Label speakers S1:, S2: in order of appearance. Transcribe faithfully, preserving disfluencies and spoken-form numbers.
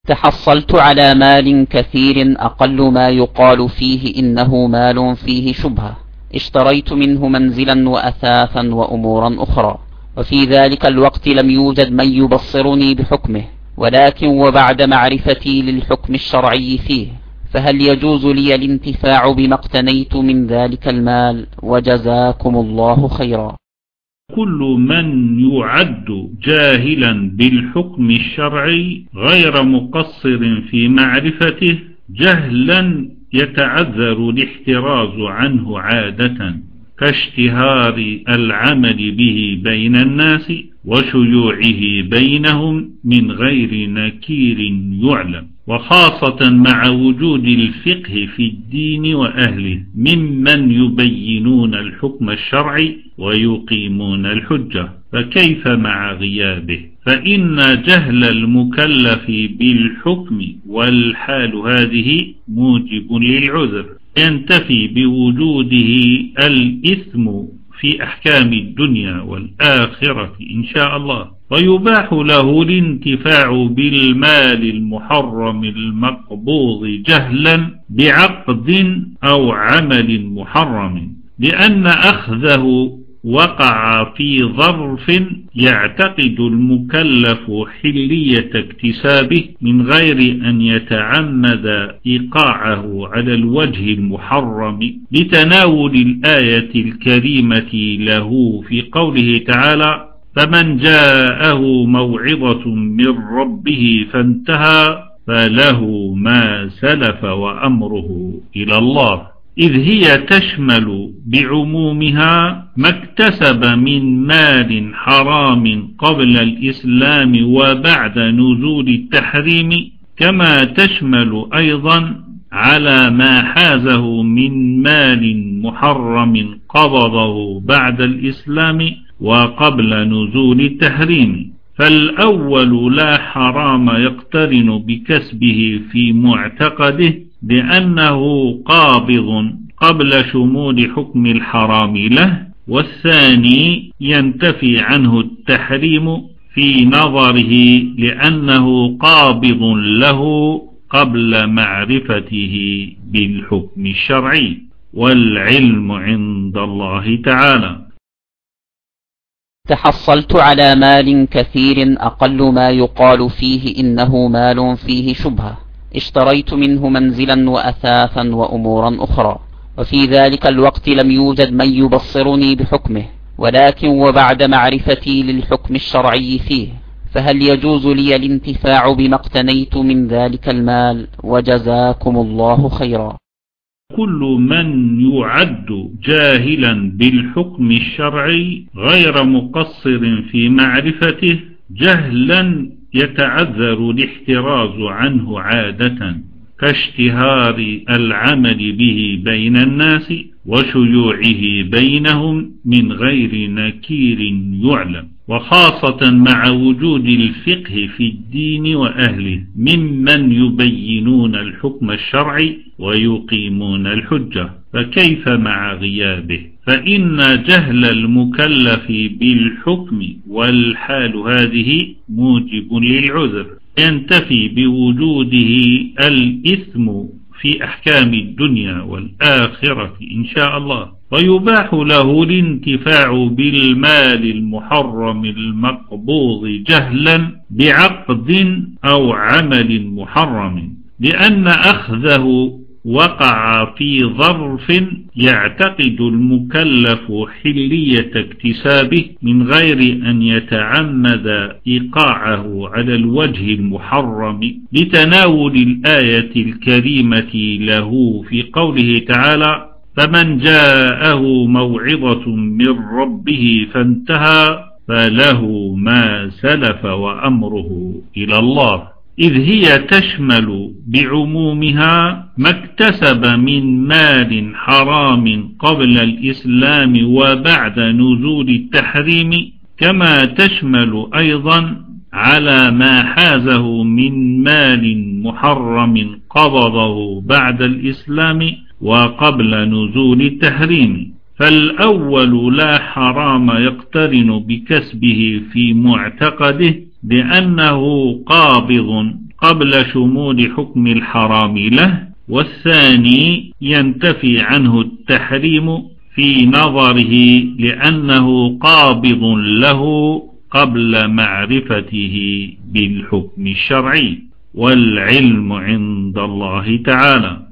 S1: تحصلت على مال كثير أقل ما يقال فيه إنه مال فيه شبهة، اشتريت منه منزلا وأثاثا وأمورا أخرى، وفي ذلك الوقت لم يوجد من يبصرني بحكمه، ولكن وبعد معرفتي للحكم الشرعي فيه، فهل يجوز لي الانتفاع بما اقتنيت من ذلك المال؟ وجزاكم الله خيرا.
S2: كل من يعد جاهلا بالحكم الشرعي غير مقصر في معرفته جهلا يتعذر الاحتراز عنه عادة، كاشتهار العمل به بين الناس وشيوعه بينهم من غير نكير يعلم، وخاصة مع وجود الفقه في الدين وأهله ممن يبينون الحكم الشرعي ويقيمون الحجة، فكيف مع غيابه؟ فإن جهل المكلف بالحكم والحال هذه موجب للعذر، ينتفي بوجوده الإثم في أحكام الدنيا والآخرة إن شاء الله، ويباح له الانتفاع بالمال المحرم المقبوض جهلا بعقد أو عمل محرم، لأن أخذه وقع في ظرف يعتقد المكلف حلية اكتسابه من غير أن يتعمد إيقاعه على الوجه المحرم، لتناول الآية الكريمة له في قوله تعالى: فمن جاءه موعظة من ربه فانتهى فله ما سلف وأمره إلى الله، إذ هي تشمل بعمومها ما اكتسب من مال حرام قبل الإسلام وبعد نزول التحريم، كما تشمل أيضا على ما حازه من مال محرم قبضه بعد الإسلام وقبل نزول التحريم. فالأول لا حرام يقترن بكسبه في معتقده لأنه قابض قبل شمول حكم الحرام له، والثاني ينتفي عنه التحريم في نظره لأنه قابض له قبل معرفته بالحكم الشرعي، والعلم عند الله تعالى.
S1: تحصلت على مال كثير أقل ما يقال فيه إنه مال فيه شبهة، اشتريت منه منزلا وأثاثا وأمورا أخرى، وفي ذلك الوقت لم يوجد من يبصرني بحكمه، ولكن وبعد معرفتي للحكم الشرعي فيه، فهل يجوز لي الانتفاع بما اقتنيت من ذلك المال؟ وجزاكم الله خيرا.
S2: كل من يعد جاهلا بالحكم الشرعي غير مقصر في معرفته جهلا يتعذر الاحتراز عنه عادة، كاشتهار العمل به بين الناس وشيوعه بينهم من غير نكير يعلم، وخاصة مع وجود الفقه في الدين وأهله ممن يبينون الحكم الشرعي ويقيمون الحجة، فكيف مع غيابه؟ فإن جهل المكلف بالحكم والحال هذه موجب للعذر، ينتفي بوجوده الإثم في أحكام الدنيا والآخرة إن شاء الله، ويباح له الانتفاع بالمال المحرم المقبوض جهلا بعقد أو عمل محرم، لأن أخذه وقع في ظرف يعتقد المكلف حلية اكتسابه من غير أن يتعمد إيقاعه على الوجه المحرم، لتناول الآية الكريمة له في قوله تعالى: فمن جاءه موعظة من ربه فانتهى فله ما سلف وأمره إلى الله، إذ هي تشمل بعمومها ما اكتسب من مال حرام قبل الإسلام وبعد نزول التحريم، كما تشمل أيضا على ما حازه من مال محرم قبضه بعد الإسلام وقبل نزول التحريم. فالأول لا حرام يقترن بكسبه في معتقده لأنه قابض قبل شمول حكم الحرام له، والثاني ينتفي عنه التحريم في نظره لأنه قابض له قبل معرفته بالحكم الشرعي، والعلم عند الله تعالى.